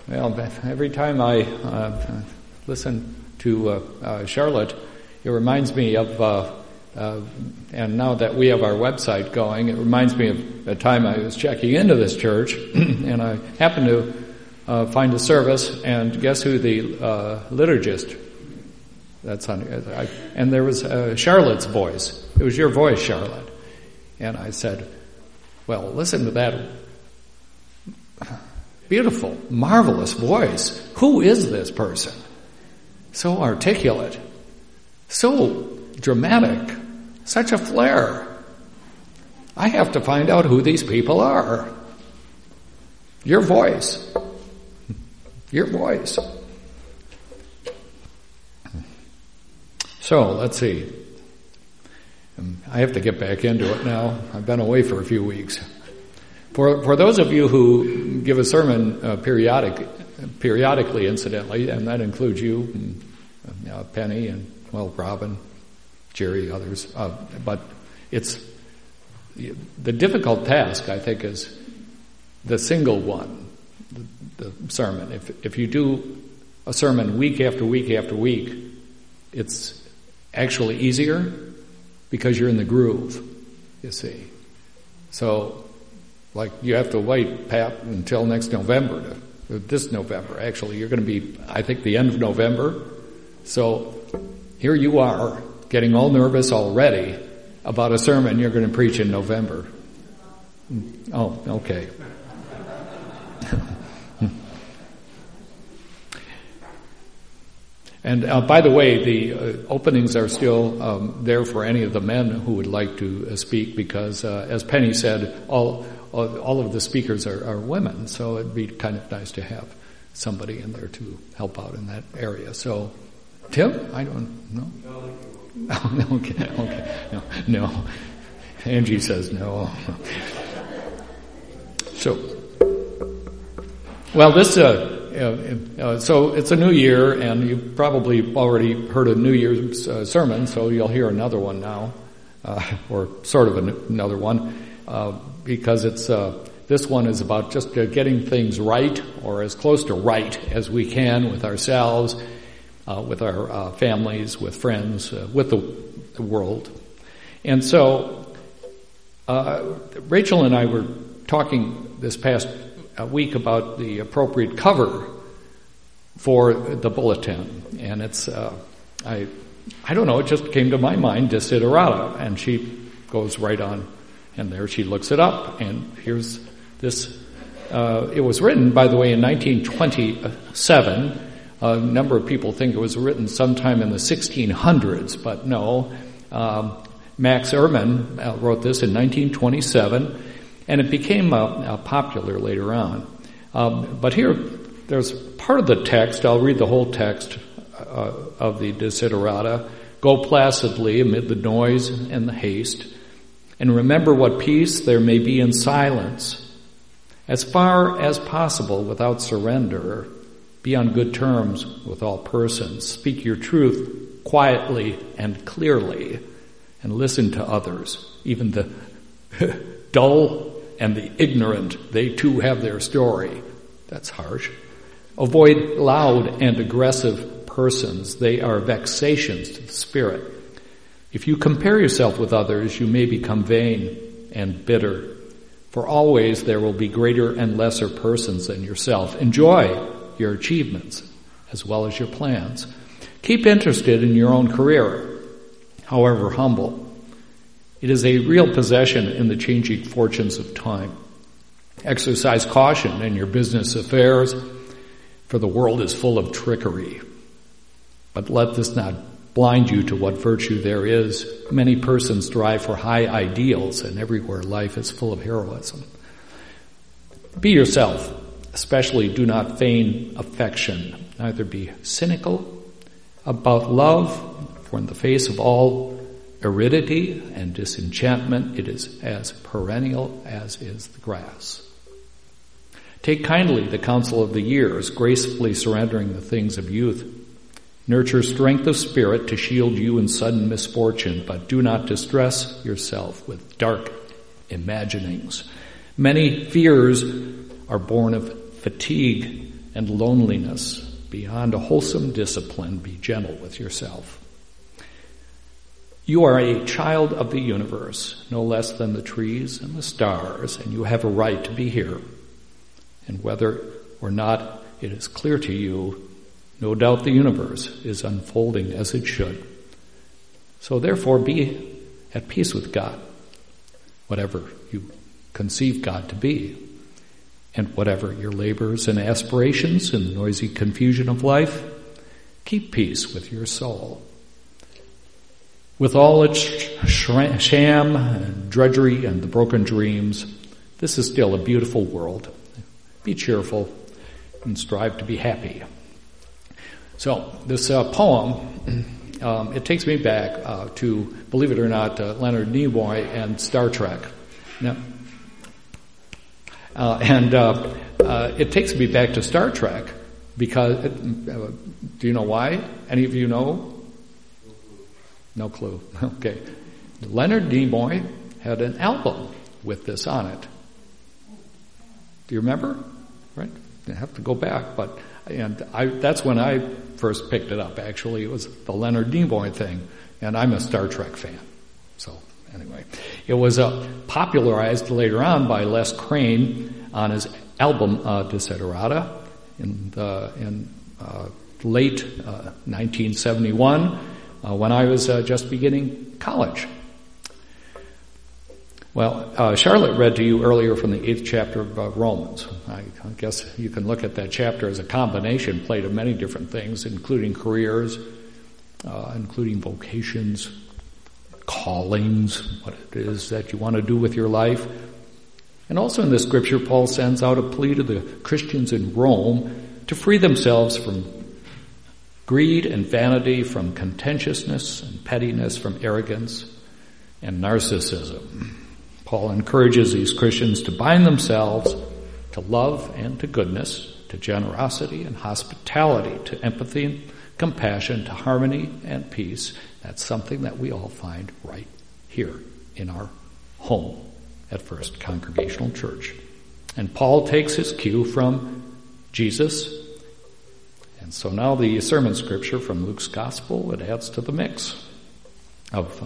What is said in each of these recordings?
Well, every time I listen to Charlotte, it reminds me of, and now that we have our website going, it reminds me of the time I was checking into this church, and I happened to find a service, and guess who the liturgist? That's on, and there was Charlotte's voice. It was your voice, Charlotte. And I said, well, listen to that beautiful, marvelous voice. Who is this person? So articulate, so dramatic, such a flair. I have to find out who these people are. Your voice. Your voice. So, let's see. I have to get back into it now. I've been away for a few weeks. For those of you who give a sermon periodically, incidentally, and that includes you, and, Penny, and, well, Robin, Jerry, others, but it's the difficult task, I think, is the single one, the sermon. If you do a sermon week after week after week, it's actually easier because you're in the groove, you see. So, like, you have to wait, Pat, until next November, this November. Actually, you're going to be, I think, the end of November. So, here you are, getting all nervous already about a sermon you're going to preach in November. Oh, okay. And by the way, the openings are still there for any of the men who would like to speak, because as Penny said, all of the speakers are women, so it'd be kind of nice to have somebody in there to help out in that area. So, Tim, I don't know. No, okay, no. Angie says no. So, well, this. So it's a new year, and you've probably already heard a New Year's sermon, so you'll hear another one now, or sort of another one, because it's this one is about just getting things right, or as close to right as we can with ourselves, with our families, with friends, with the world. And so Rachel and I were talking this past week about the appropriate cover for the bulletin, and it's I don't know, it just came to my mind, Desiderata, and she goes right on, and there she looks it up, and here's this. It was written, by the way, in 1927. A number of people think it was written sometime in the 1600s, but no. Max Ehrmann wrote this in 1927. And it became popular later on. But here, there's part of the text. I'll read the whole text of the Desiderata. Go placidly amid the noise and the haste, and remember what peace there may be in silence. As far as possible, without surrender, be on good terms with all persons. Speak your truth quietly and clearly, and listen to others, even the dull and the ignorant. They too have their story. That's harsh. Avoid loud and aggressive persons. They are vexations to the spirit. If you compare yourself with others, you may become vain and bitter. For always there will be greater and lesser persons than yourself. Enjoy your achievements as well as your plans. Keep interested in your own career, however humble. It is a real possession in the changing fortunes of time. Exercise caution in your business affairs, for the world is full of trickery. But let this not blind you to what virtue there is. Many persons strive for high ideals, and everywhere life is full of heroism. Be yourself, especially do not feign affection. Neither be cynical about love, for in the face of all aridity and disenchantment, it is as perennial as is the grass. Take kindly the counsel of the years, gracefully surrendering the things of youth. Nurture strength of spirit to shield you in sudden misfortune, but do not distress yourself with dark imaginings. Many fears are born of fatigue, and loneliness. Beyond a wholesome discipline, be gentle with yourself. You are a child of the universe, no less than the trees and the stars, and you have a right to be here. And whether or not it is clear to you, no doubt the universe is unfolding as it should. So therefore, be at peace with God, whatever you conceive God to be, and whatever your labors and aspirations in the noisy confusion of life, keep peace with your soul. With all its sham and drudgery and the broken dreams, this is still a beautiful world. Be cheerful and strive to be happy. So this poem, it takes me back to, believe it or not, Leonard Nimoy and Star Trek. Now, it takes me back to Star Trek because, do you know why? Any of you know? No clue. Okay. Leonard Nimoy had an album with this on it. Do you remember? Right? You have to go back, that's when I first picked it up, actually. It was the Leonard Nimoy thing, and I'm a Star Trek fan. So, anyway. It was popularized later on by Les Crane on his album Desiderata in late 1971 when I was just beginning college. Well, Charlotte read to you earlier from the 8th chapter of Romans. I guess you can look at that chapter as a combination plate of many different things, including careers, including vocations, callings, what it is that you want to do with your life. And also in this scripture, Paul sends out a plea to the Christians in Rome to free themselves from greed and vanity, from contentiousness and pettiness, from arrogance and narcissism. Paul encourages these Christians to bind themselves to love and to goodness, to generosity and hospitality, to empathy and compassion, to harmony and peace. That's something that we all find right here in our home at First Congregational Church. And Paul takes his cue from Jesus. And so now the sermon scripture from Luke's Gospel, it adds to the mix of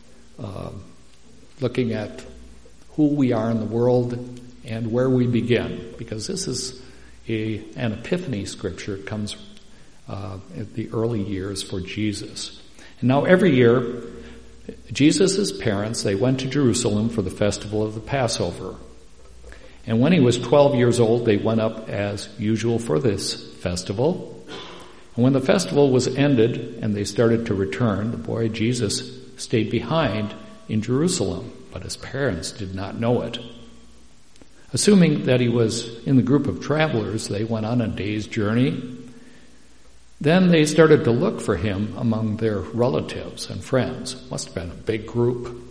looking at who we are in the world and where we begin, because this is an epiphany scripture. It comes at the early years for Jesus. And now every year, Jesus' parents, they went to Jerusalem for the festival of the Passover. And when he was 12 years old, they went up as usual for this festival. And when the festival was ended and they started to return, the boy Jesus stayed behind in Jerusalem, but his parents did not know it. Assuming that he was in the group of travelers, they went on a day's journey. Then they started to look for him among their relatives and friends. Must have been a big group.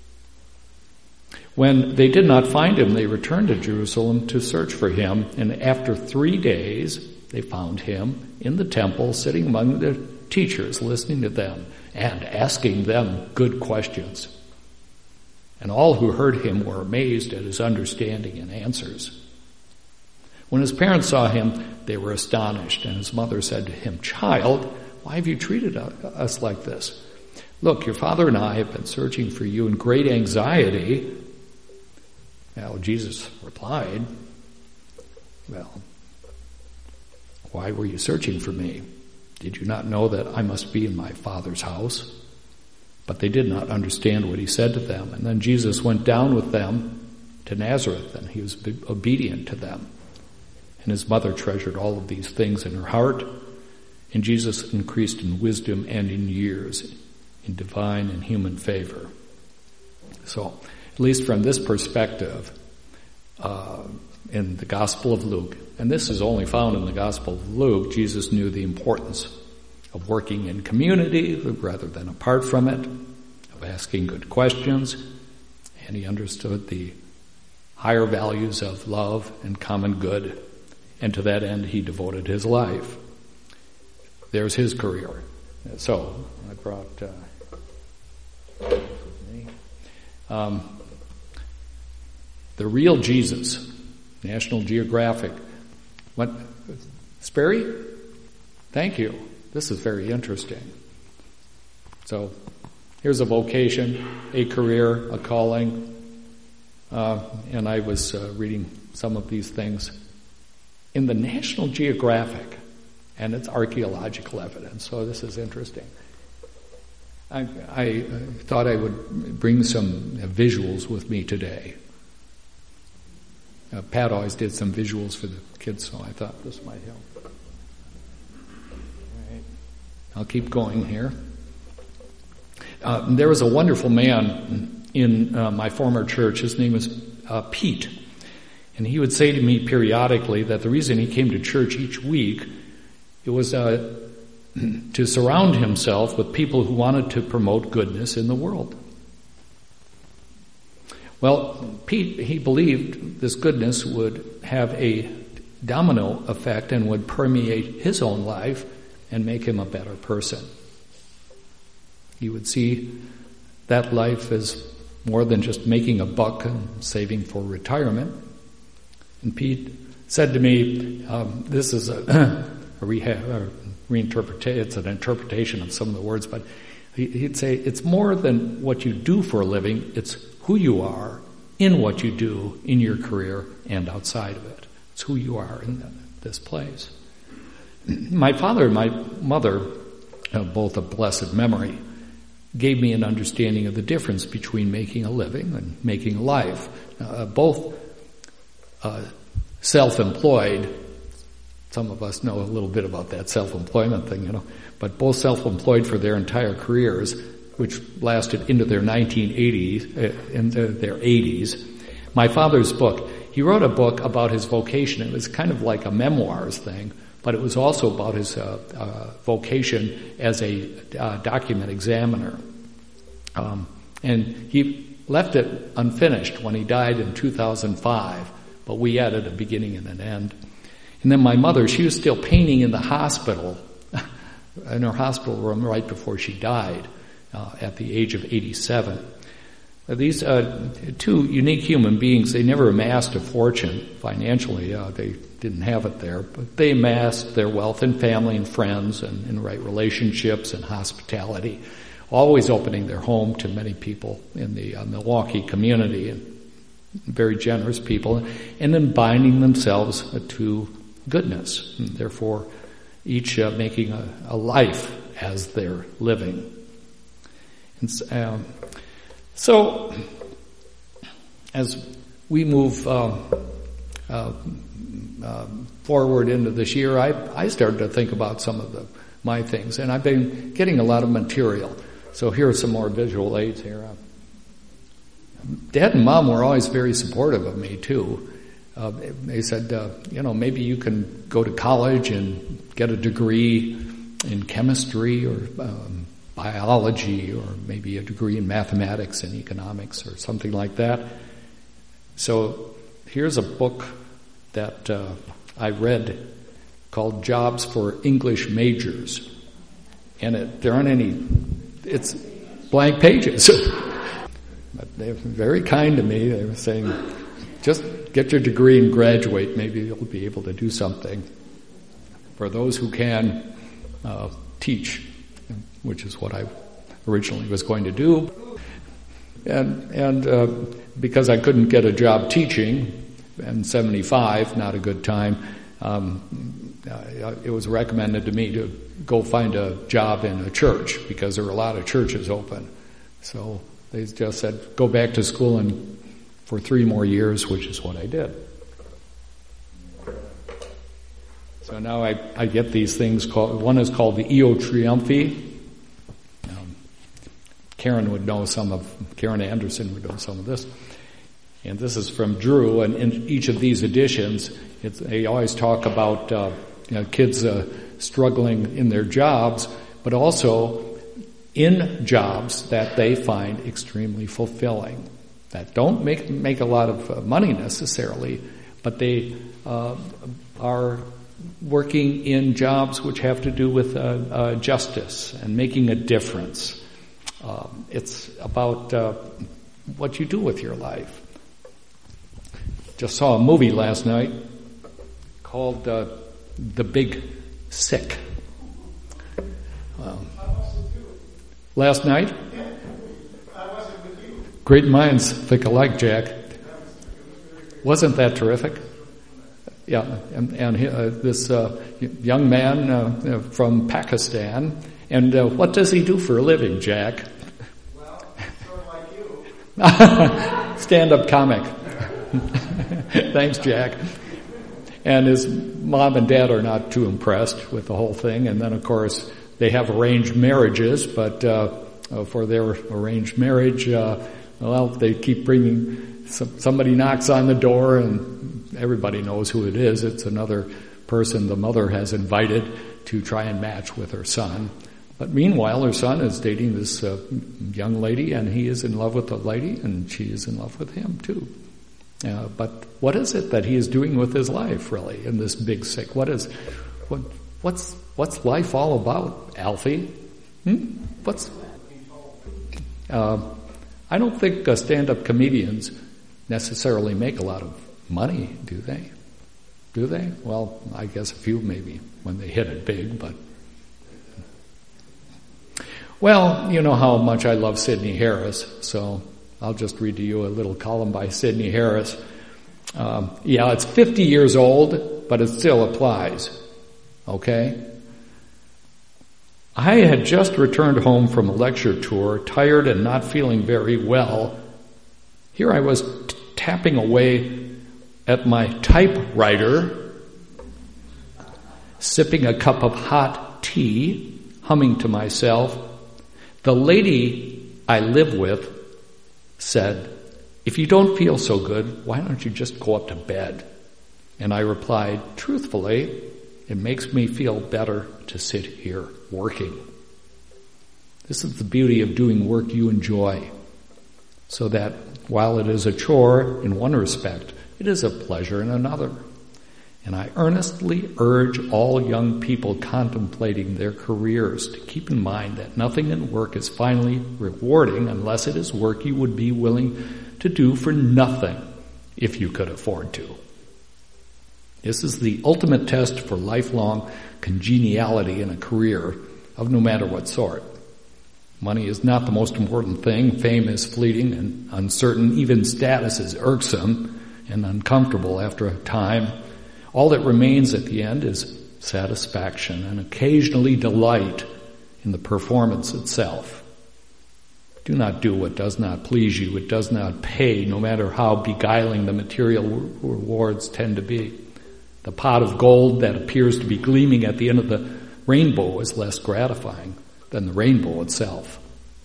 When they did not find him, they returned to Jerusalem to search for him, and after 3 days, they found him in the temple, sitting among the teachers, listening to them and asking them good questions. And all who heard him were amazed at his understanding and answers. When his parents saw him, they were astonished, and his mother said to him, "Child, why have you treated us like this? Look, your father and I have been searching for you in great anxiety." Now Jesus replied, "Well, why were you searching for me? Did you not know that I must be in my Father's house?" But they did not understand what he said to them. And then Jesus went down with them to Nazareth, and he was obedient to them. And his mother treasured all of these things in her heart. And Jesus increased in wisdom and in years, in divine and human favor. So, at least from this perspective, in the Gospel of Luke, and this is only found in the Gospel of Luke, Jesus knew the importance of working in community rather than apart from it, of asking good questions, and he understood the higher values of love and common good, and to that end he devoted his life. There's his career. So, I brought The Real Jesus, National Geographic. Sperry? Thank you. This is very interesting. So, here's a vocation, a career, a calling. And I was reading some of these things in the National Geographic, and it's archaeological evidence, so this is interesting. I thought I would bring some visuals with me today. Pat always did some visuals for the kids, so I thought this might help. All right. I'll keep going here. There was a wonderful man in my former church. His name was Pete. And he would say to me periodically that the reason he came to church each week, it was to surround himself with people who wanted to promote goodness in the world. Well, Pete, he believed this goodness would have a domino effect and would permeate his own life and make him a better person. He would see that life as more than just making a buck and saving for retirement. And Pete said to me, this is a reinterpretation, it's an interpretation of some of the words, but he'd say, it's more than what you do for a living, it's who you are in what you do in your career and outside of it. It's who you are in this place. My father and my mother, both of blessed memory, gave me an understanding of the difference between making a living and making a life. Both self-employed. Some of us know a little bit about that self-employment thing, but both self-employed for their entire careers, which lasted into their 1980s, into their 80s. My father's book, he wrote a book about his vocation. It was kind of like a memoirs thing, but it was also about his vocation as a document examiner. And he left it unfinished when he died in 2005, but we added a beginning and an end. And then my mother, she was still painting in the hospital, in her hospital room right before she died, at the age of 87. These two unique human beings, they never amassed a fortune financially. They didn't have it there, but they amassed their wealth in family and friends and in right relationships and hospitality, always opening their home to many people in the Milwaukee community, and very generous people, and then binding themselves to goodness, and therefore each making a life as their living. And so, as we move forward into this year, I started to think about some of my things, and I've been getting a lot of material. So here are some more visual aids here. Dad and Mom were always very supportive of me too. They said, maybe you can go to college and get a degree in chemistry or biology, or maybe a degree in mathematics and economics or something like that. So here's a book that I read called Jobs for English Majors. And there aren't any, it's blank pages. But they were very kind to me. They were saying, just get your degree and graduate. Maybe you'll be able to do something. For those who can, teach, which is what I originally was going to do. And because I couldn't get a job teaching in 75, not a good time, it was recommended to me to go find a job in a church because there were a lot of churches open. So they just said, go back to school and for 3 more years, which is what I did. So now I get these things called, one is called the Eo Triumphi. Karen Anderson would know some of this. And this is from Drew, and in each of these editions, they always talk about kids struggling in their jobs, but also in jobs that they find extremely fulfilling, that don't make a lot of money necessarily, but they are working in jobs which have to do with justice and making a difference. It's about what you do with your life. Just saw a movie last night called the big sick. Last night? Great minds think alike, Jack. Wasn't that terrific? Yeah, and this young man from Pakistan, and what does he do for a living, Jack? Well, sort of like you. Stand-up comic. Thanks, Jack. And his mom and dad are not too impressed with the whole thing, and then, of course, they have arranged marriages, but for their arranged marriage, they keep bringing... Somebody knocks on the door and everybody knows who it is. It's another person the mother has invited to try and match with her son. But meanwhile, her son is dating this young lady, and he is in love with the lady, and she is in love with him too. But what is it that he is doing with his life, really, in this big sick? What's life all about, Alfie? I don't think stand-up comedians necessarily make a lot of money, do they? Do they? Well, I guess a few maybe when they hit it big, but... Well, you know how much I love Sidney Harris, so I'll just read to you a little column by Sidney Harris. It's 50 years old, but it still applies. Okay? I had just returned home from a lecture tour, tired and not feeling very well. Here I was tapping away at my typewriter, sipping a cup of hot tea, humming to myself. The lady I live with said, "If you don't feel so good, why don't you just go up to bed?" And I replied, "Truthfully, it makes me feel better to sit here working." This is the beauty of doing work you enjoy, so that while it is a chore in one respect, it is a pleasure in another. And I earnestly urge all young people contemplating their careers to keep in mind that nothing in work is finally rewarding unless it is work you would be willing to do for nothing if you could afford to. This is the ultimate test for lifelong congeniality in a career of no matter what sort. Money is not the most important thing. Fame is fleeting and uncertain. Even status is irksome and uncomfortable after a time. All that remains at the end is satisfaction and occasionally delight in the performance itself. Do not do what does not please you. It does not pay, no matter how beguiling the material rewards tend to be. The pot of gold that appears to be gleaming at the end of the rainbow is less gratifying than the rainbow itself.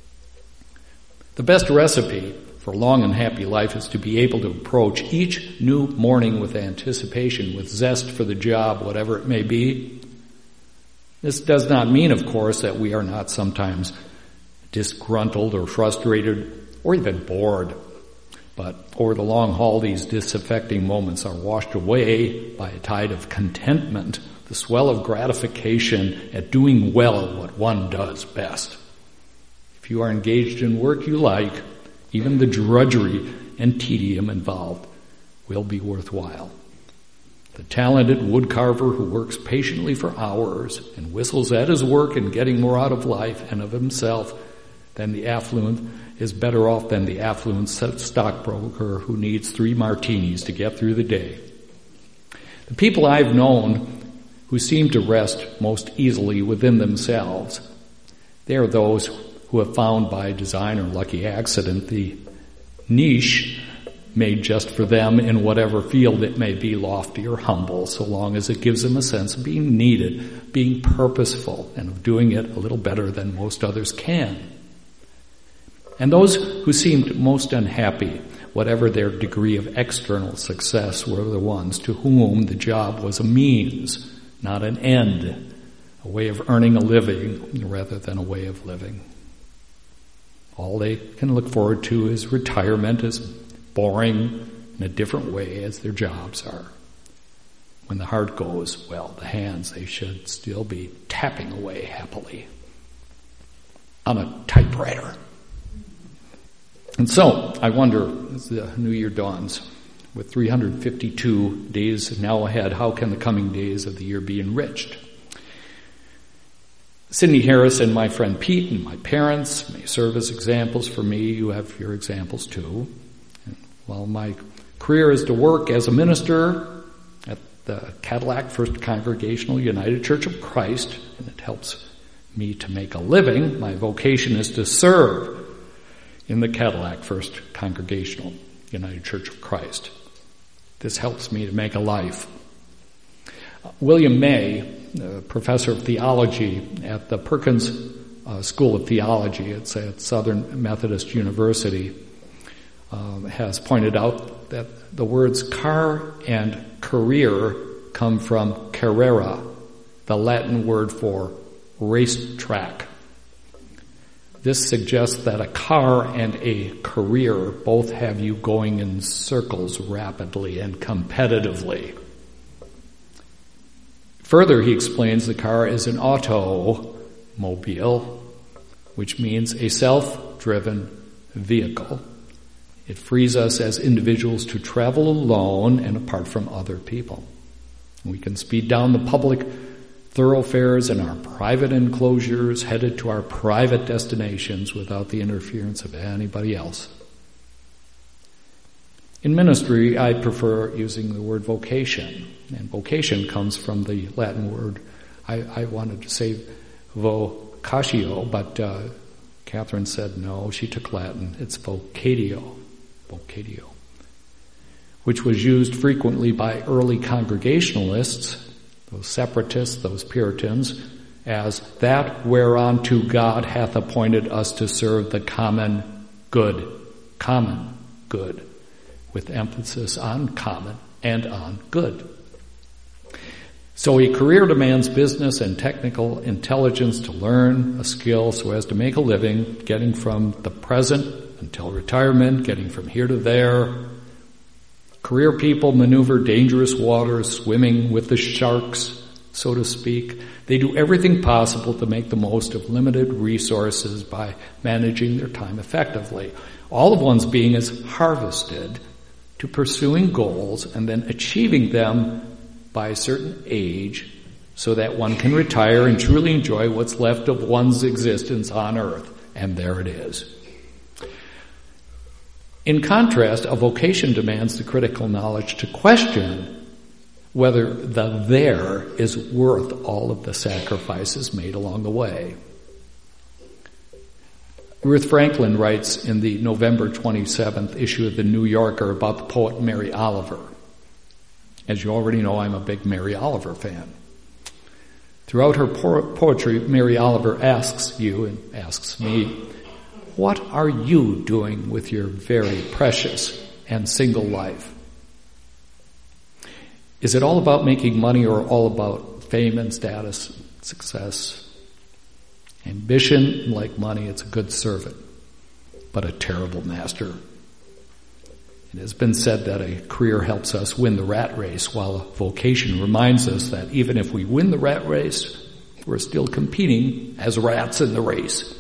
The best recipe for a long and happy life is to be able to approach each new morning with anticipation, with zest for the job, whatever it may be. This does not mean, of course, that we are not sometimes disgruntled or frustrated or even bored. But over the long haul, these disaffecting moments are washed away by a tide of contentment, the swell of gratification at doing well what one does best. If you are engaged in work you like, even the drudgery and tedium involved will be worthwhile. The talented woodcarver who works patiently for hours and whistles at his work and getting more out of life and of himself than the affluent is better off than the affluent stockbroker who needs 3 martinis to get through the day. The people I've known who seem to rest most easily within themselves, they are those who have found by design or lucky accident the niche made just for them in whatever field it may be, lofty or humble, so long as it gives them a sense of being needed, being purposeful, and of doing it a little better than most others can. And those who seemed most unhappy, whatever their degree of external success, were the ones to whom the job was a means, not an end, a way of earning a living rather than a way of living. All they can look forward to is retirement, as boring in a different way as their jobs are. When the heart goes, well, the hands, they should still be tapping away happily on a typewriter. And so, I wonder, as the new year dawns, With 352 days now ahead, how can the coming days of the year be enriched? Sidney Harris and my friend Pete and my parents may serve as examples for me. You have your examples too. And while my career is to work as a minister at the Cadillac First Congregational United Church of Christ, and it helps me to make a living, my vocation is to serve in the Cadillac First Congregational United Church of Christ. This helps me to make a life. William May, professor of theology at the Perkins School of Theology, it's at Southern Methodist University, has pointed out that the words car and career come from carrera, the Latin word for racetrack. This suggests that a car and a career both have you going in circles rapidly and competitively. Further, he explains the car is an automobile, which means a self-driven vehicle. It frees us as individuals to travel alone and apart from other people. We can speed down the public thoroughfares in our private enclosures, headed to our private destinations without the interference of anybody else. In ministry, I prefer using the word vocation. And vocation comes from the Latin word, I wanted to say vocatio, but Catherine said no, she took Latin. It's vocatio, which was used frequently by early Congregationalists, those separatists, those Puritans, as that whereunto God hath appointed us to serve the common good, with emphasis on common and on good. So a career demands business and technical intelligence to learn a skill so as to make a living, getting from the present until retirement, getting from here to there. Career people maneuver dangerous waters, swimming with the sharks, so to speak. They do everything possible to make the most of limited resources by managing their time effectively. All of one's being is harvested to pursuing goals and then achieving them by a certain age so that one can retire and truly enjoy what's left of one's existence on earth. And there it is. In contrast, a vocation demands the critical knowledge to question whether the there is worth all of the sacrifices made along the way. Ruth Franklin writes in the November 27th issue of the New Yorker about the poet Mary Oliver. As you already know, I'm a big Mary Oliver fan. Throughout her poetry, Mary Oliver asks you and asks me, what are you doing with your very precious and single life? Is it all about making money or all about fame and status, success? Ambition, like money, it's a good servant, but a terrible master. It has been said that a career helps us win the rat race, while a vocation reminds us that even if we win the rat race, we're still competing as rats in the race.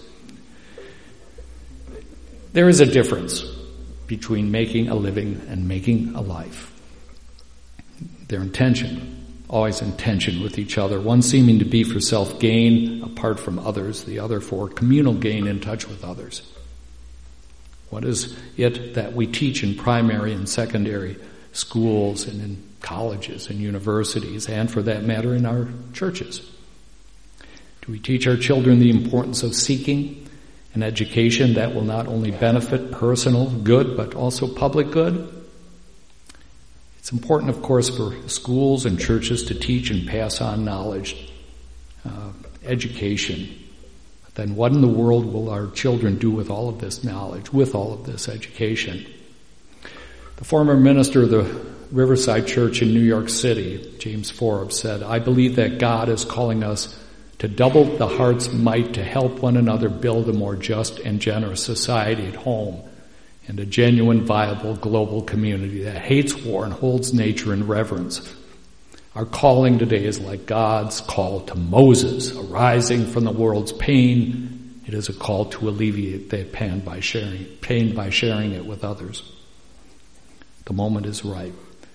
There is a difference between making a living and making a life. Their intention, always in tension with each other, one seeming to be for self-gain apart from others, the other for communal gain in touch with others. What is it that we teach in primary and secondary schools and in colleges and universities, and for that matter in our churches? Do we teach our children the importance of seeking an education that will not only benefit personal good but also public good? It's important, of course, for schools and churches to teach and pass on knowledge, education. But then what in the world will our children do with all of this knowledge, with all of this education? The former minister of the Riverside Church in New York City, James Forbes, said, "I believe that God is calling us to double the heart's might to help one another build a more just and generous society at home and a genuine, viable global community that hates war and holds nature in reverence. Our calling today is like God's call to Moses, arising from the world's pain. It is a call to alleviate that pain by sharing it with others." The moment is right.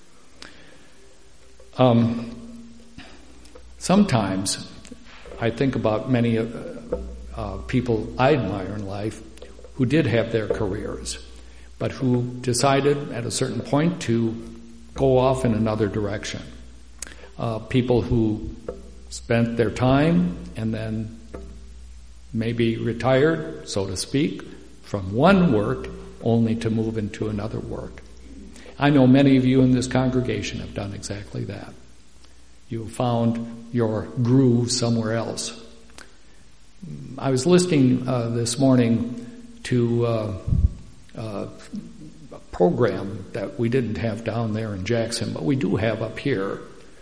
Sometimes I think about many people I admire in life who did have their careers, but who decided at a certain point to go off in another direction. People who spent their time and then maybe retired, so to speak, from one work only to move into another work. I know many of you in this congregation have done exactly that. You found your groove somewhere else. I was listening this morning to a program that we didn't have down there in Jackson, but we do have up here.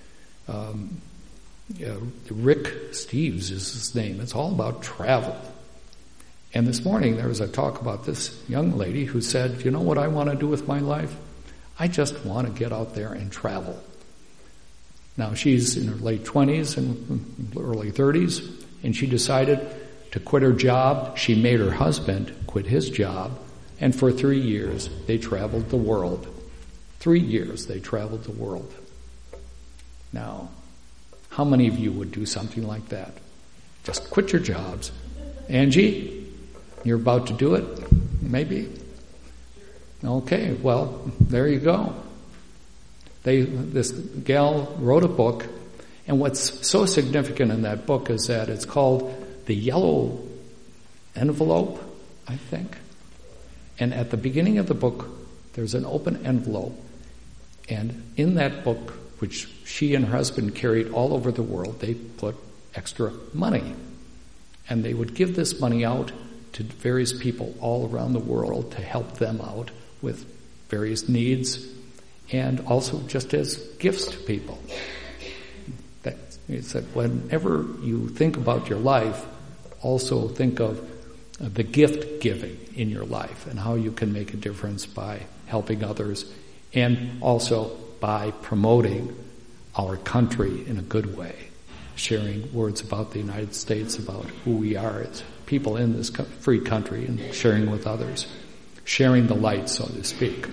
Rick Steves is his name. It's all about travel. And this morning there was a talk about this young lady who said, you know what I want to do with my life? I just want to get out there and travel. Now she's in her late 20s and early 30s, and she decided to quit her job. She made her husband quit his job, and for 3 years they traveled the world. 3 years they traveled the world. Now, how many of you would do something like that? Just quit your jobs. Angie, you're about to do it? Maybe? Okay, well, there you go. This gal wrote a book, and what's so significant in that book is that it's called The Yellow Envelope, I think. And at the beginning of the book, there's an open envelope, and in that book, which she and her husband carried all over the world, they put extra money. And they would give this money out to various people all around the world to help them out with various needs, and also just as gifts to people. It said, whenever you think about your life, also think of the gift giving in your life and how you can make a difference by helping others, and also by promoting our country in a good way, sharing words about the United States, about who we are as people in this free country, and sharing with others, sharing the light, so to speak.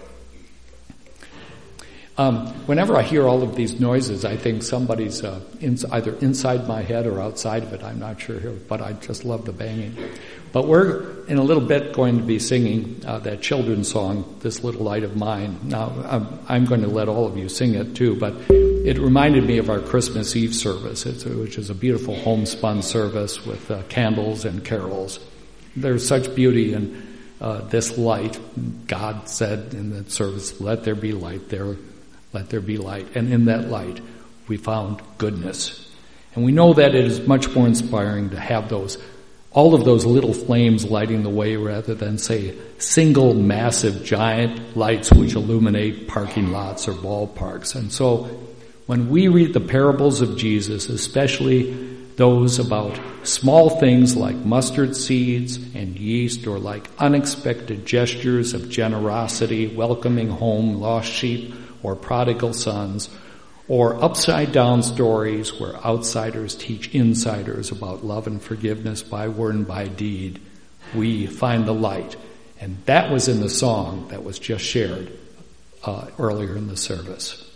Whenever I hear all of these noises, I think somebody's either inside my head or outside of it. I'm not sure here, but I just love the banging. But we're in a little bit going to be singing that children's song, This Little Light of Mine. Now, I'm going to let all of you sing it too, but it reminded me of our Christmas Eve service, which is a beautiful homespun service with candles and carols. There's such beauty in this light. God said in the service, let there be light there. Let there be light. And in that light, we found goodness. And we know that it is much more inspiring to have all of those little flames lighting the way rather than, say, single massive giant lights which illuminate parking lots or ballparks. And so when we read the parables of Jesus, especially those about small things like mustard seeds and yeast, or like unexpected gestures of generosity, welcoming home lost sheep or prodigal sons, or upside-down stories where outsiders teach insiders about love and forgiveness by word and by deed, we find the light. And that was in the song that was just shared earlier in the service.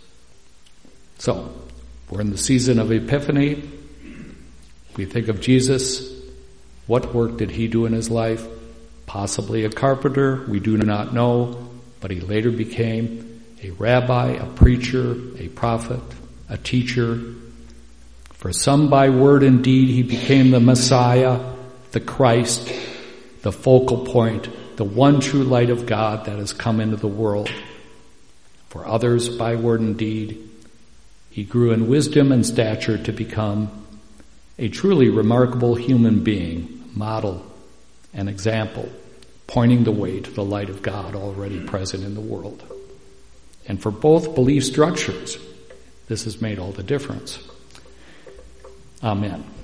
So, we're in the season of Epiphany. We think of Jesus. What work did he do in his life? Possibly a carpenter, we do not know, but he later became a rabbi, a preacher, a prophet, a teacher. For some by word and deed he became the Messiah, the Christ, the focal point, the one true light of God that has come into the world. For others by word and deed he grew in wisdom and stature to become a truly remarkable human being, model and example, pointing the way to the light of God already present in the world. And for both belief structures, this has made all the difference. Amen.